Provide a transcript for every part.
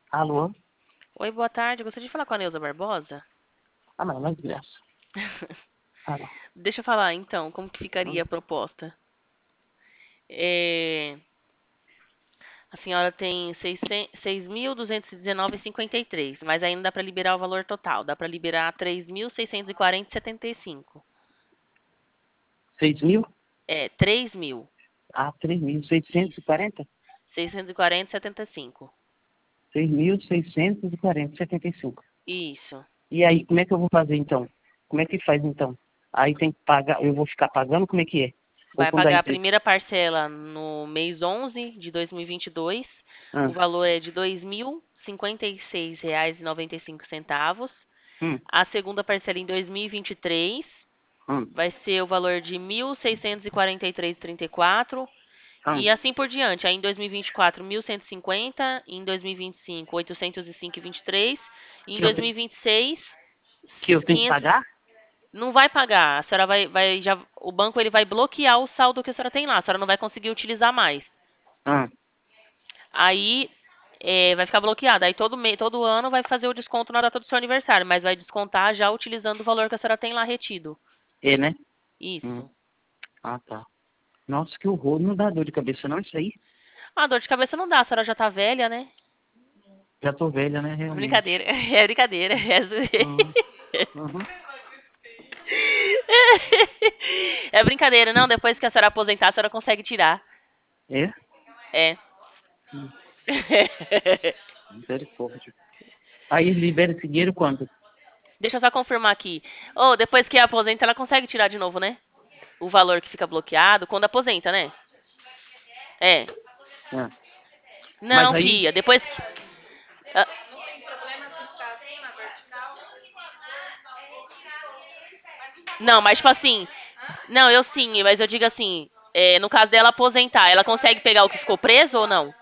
Alô? Oi, boa tarde. Eu gostaria de falar com a Neuza Barbosa. Ah, mas não é de graça. Alô? Deixa eu falar, então, como que ficaria Hum. a proposta? É, A senhora tem 6.219,53, mas ainda dá para liberar o valor total. Dá para liberar 3.640,75. 6 mil? É, 3.000. Ah, Isso. 3.640? 640,75. 6.640,75. Isso. E aí, como é que eu vou fazer então? Como é que faz então? Aí tem que pagar, eu vou ficar pagando, como é que é? Ou Vai quando a pagar a empresa... primeira parcela no mês 11 de 2022. O Ah, valor é de R$ 2.056,95. hum, A segunda parcela em 2023 hum, vai ser o valor de 1.643,34 hum. e assim por diante. Aí em 2024, 1.150, em 2025, 805,23 e em Que eu tenho, 2026, que eu tenho que 500. pagar? Não vai pagar. A senhora já, o banco ele vai bloquear o saldo que a senhora tem lá. A senhora não vai conseguir utilizar mais. Ah, Aí vai ficar bloqueado. Aí todo ano vai fazer o desconto na data do seu aniversário, mas vai descontar já utilizando o valor que a senhora tem lá retido. é, né? Hum. Isso. Ah, tá. Nossa, que horror. Não dá dor de cabeça não, isso aí? Ah, dor de cabeça não dá, a senhora já tá velha, né? Já tô velha, né, realmente. Brincadeira. É brincadeira. Uhum. Uhum. É brincadeira, não. Depois que a senhora aposentar, a senhora consegue tirar. É? É. Hum. Misericórdia. Aí libera esse dinheiro quando? Deixa eu só confirmar aqui. Oh, depois que aposenta, ela consegue tirar de novo, né? O valor que fica bloqueado quando aposenta, né? É. Ah. Mas Não, aí, filha, depois que. Ah, não, mas tipo assim. Não, eu sim, mas eu digo assim. No caso dela aposentar, ela consegue pegar o que ficou preso ou não?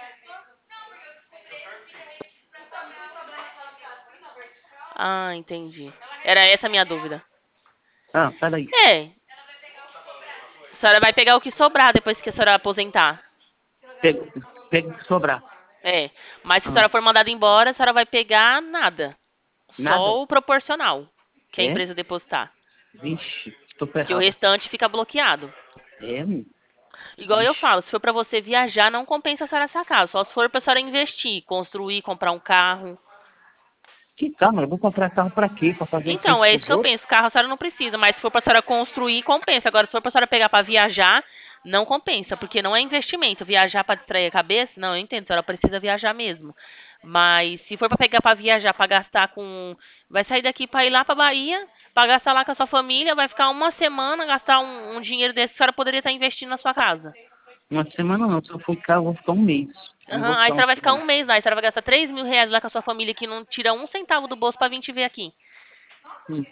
Ah, entendi. Era essa a minha dúvida. peraí. É, a senhora vai pegar o que sobrar depois que a senhora aposentar. Pega, pega o que sobrar. É, mas se a Ah, senhora for mandada embora, a senhora vai pegar nada. nada? Só o proporcional que a É? empresa depositar. Vixe, estou Que o ferrada. restante fica bloqueado. É? Igual eu Vixe. falo, se for pra você viajar, não compensa a senhora sacar. Só se for pra senhora investir, construir, comprar um carro. Que carro? Eu vou comprar carro pra quê? Pra fazer Então, frente é isso pros que eu outros? penso. Carro a senhora não precisa, mas se for pra senhora construir, compensa. Agora, se for pra senhora pegar pra viajar, não compensa, porque não é investimento. Viajar pra distrair a cabeça, não, eu entendo, a senhora precisa viajar mesmo. Mas se for pra pegar pra viajar, pra gastar com. Vai sair daqui pra ir lá pra Bahia, pra gastar lá com a sua família, vai ficar uma semana, gastar um dinheiro desse que a senhora poderia estar investindo na sua casa. Uma semana não. Se eu for cá, eu vou ficar um mês. Eu não vou Aham, aí a ficar uma senhora vai ficar semana. um mês lá, aí a senhora vai gastar R$ 3.000 lá com a sua família que não tira um centavo do bolso pra vir te ver aqui. Hum.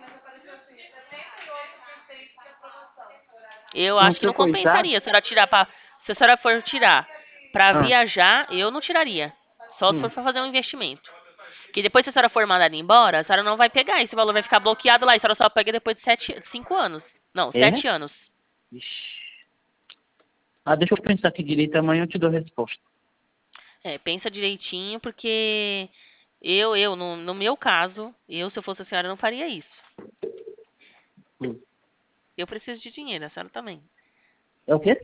Eu Não, acho se que eu não coisar... compensaria. Se a senhora for tirar pra Ah, viajar, eu não tiraria. Só se for hum. pra fazer um investimento. Que depois, se a senhora for mandada embora, a senhora não vai pegar. Esse valor vai ficar bloqueado lá. E a senhora só pega depois de 5 anos. Não, É? 7 anos. Vixe. Ah, deixa eu pensar aqui direito. Amanhã eu te dou a resposta. É, pensa direitinho, porque no meu caso, se eu fosse a senhora, não faria isso. Hum. Eu preciso de dinheiro, a senhora também. É o quê?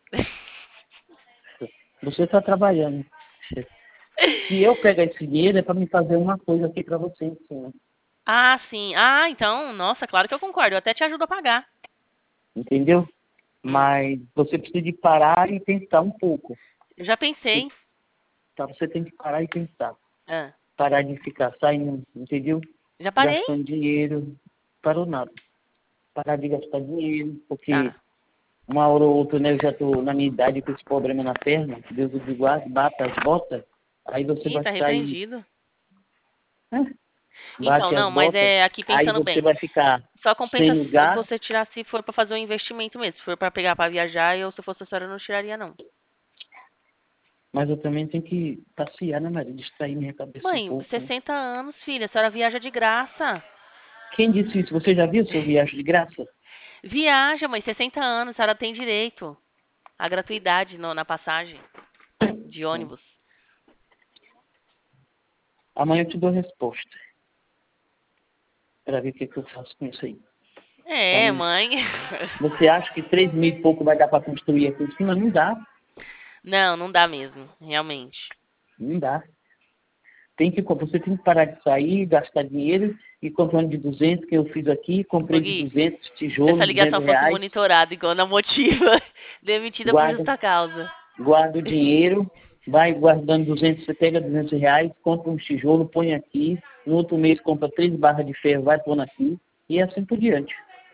Você está trabalhando. Se eu pegar esse dinheiro, é para me fazer uma coisa aqui para você, assim, Ah, sim. Ah, então, nossa, claro que eu concordo. Eu até te ajudo a pagar. entendeu? Hum, Mas você precisa de parar e pensar um pouco. eu já pensei. Tá? Você tem que parar e pensar. Ah, Parar de ficar saindo, entendeu? já parei? Gastando dinheiro. Parou nada. Parar de gastar dinheiro, porque Tá. uma hora ou outra, né, eu já estou na minha idade com esse problema na perna, Deus o guarde, bata as botas, aí você Ih, vai tá ficar aí, repreendido. né? Então, Bate as não, mas botas, é aqui aí pensando você bem. vai ficar Só compensa sem lugar, você tirar se for pra fazer um investimento mesmo. Se for pra pegar pra viajar, eu, se eu fosse a senhora, eu não tiraria, não. mas eu também tenho que passear, né, Maria? Distrair minha cabeça um Mãe, pouco, né? 60 anos, filha, a senhora viaja de graça. Quem disse isso? Você já viu seu viagem de graça? Viaja, mãe, 60 anos, a senhora tem direito à gratuidade na passagem de Hum. ônibus. Amanhã eu te dou resposta. Pra ver o que eu faço com isso aí. É, Tá, mãe. Você acha que 3 mil e pouco vai dar pra construir aqui em cima? Não dá. Não, não dá mesmo, realmente. Não dá. Você tem que parar de sair, gastar dinheiro e comprando de 200, que eu fiz aqui, comprei Ô, de Gui, 200 se essa tijolos, ligação 200 fosse reais, monitorada igual na Motiva, demitida por guarda, justa causa. guarda o dinheiro, vai guardando 200, você pega 200 reais, compra um tijolo, põe aqui, no outro mês compra 3 barras de ferro, vai pondo aqui, e assim por diante.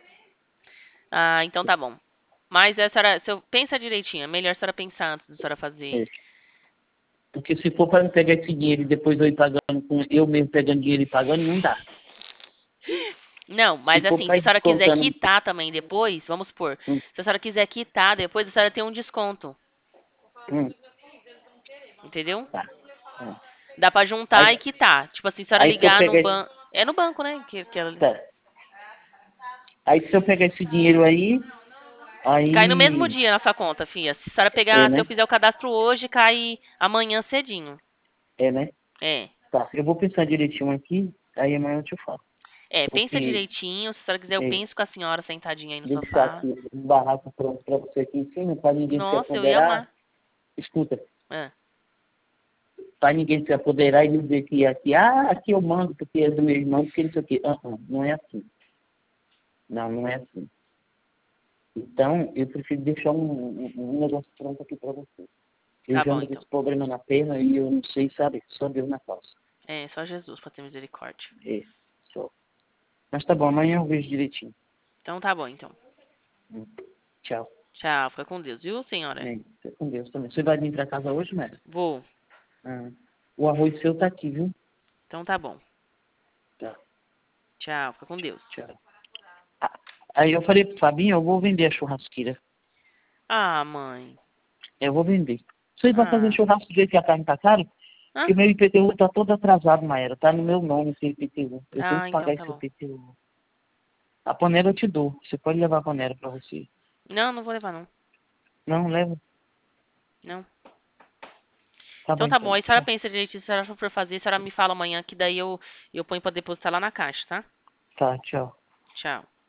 Ah, então tá bom. Mas a senhora, se eu pensa direitinho, é melhor a senhora pensar antes da senhora fazer. É. Porque se for para eu pegar esse dinheiro e depois eu ir pagando, eu mesmo pegando dinheiro e pagando, não dá. Não, Se mas for assim, para se a ir senhora quiser descontando... quitar também depois, vamos supor, Hum, se a senhora quiser quitar depois, a senhora tem um desconto, hum, entendeu? tá. É. Dá pra juntar e Aí, quitar. Tipo assim, se a senhora aí se eu ligar no pegar esse... banco. É no banco, né? Que ela... Tá. Aí se eu pegar esse dinheiro aí, Cai no mesmo aí... dia na sua conta, filha. Se a senhora É, pegar, se eu né? fizer o cadastro hoje, cai amanhã cedinho. É, né? É. Tá. Eu vou pensar direitinho aqui, aí amanhã eu te falo. É, pensa Porque direitinho. Se a senhora quiser, eu é, penso com a senhora sentadinha aí no deixar sofá. aqui um barraco pronto para você aqui em cima, para ninguém se Nossa, eu ia apoderar. amar. Escuta, É. para ninguém se apoderar e dizer que aqui, aqui eu mando porque é do meu irmão, porque não sei o quê. Não é assim. Não, não é assim. Então, eu prefiro deixar um negócio pronto aqui para você. Eu Tá já bom, ando com então. esse problema na perna e eu não sei, sabe? Só Deus na causa. É, só Jesus pra ter misericórdia. É, só. Mas tá bom, amanhã eu vejo direitinho. Então tá bom, então. Hum. Tchau. Tchau, fica com Deus, viu, senhora? É, fica com Deus também. Você vai vir para casa hoje, Mera? Vou. Ah, o arroz seu tá aqui, viu? Então tá bom. Tá, Tchau, fica com Deus. tchau. Ah, aí eu falei pro Fabinho, eu vou vender a churrasqueira. Ah, mãe. Eu vou vender. Você vai fazer Ah. churrasco do jeito que a carne tá cara? Porque Hã? o meu IPTU tá todo atrasado, Maera. Tá no meu nome esse IPTU. Eu tenho Ah, que então pagar tá esse bom. IPTU. A panela eu te dou. Você pode levar a panela pra você. Não, não vou levar, não. Não, leva. Não. Tá bom Então tá bom. então. Aí a senhora pensa direitinho, se a senhora for fazer, a senhora me fala amanhã, que daí eu ponho pra depositar lá na caixa, tá? Tá, tchau. Tchau.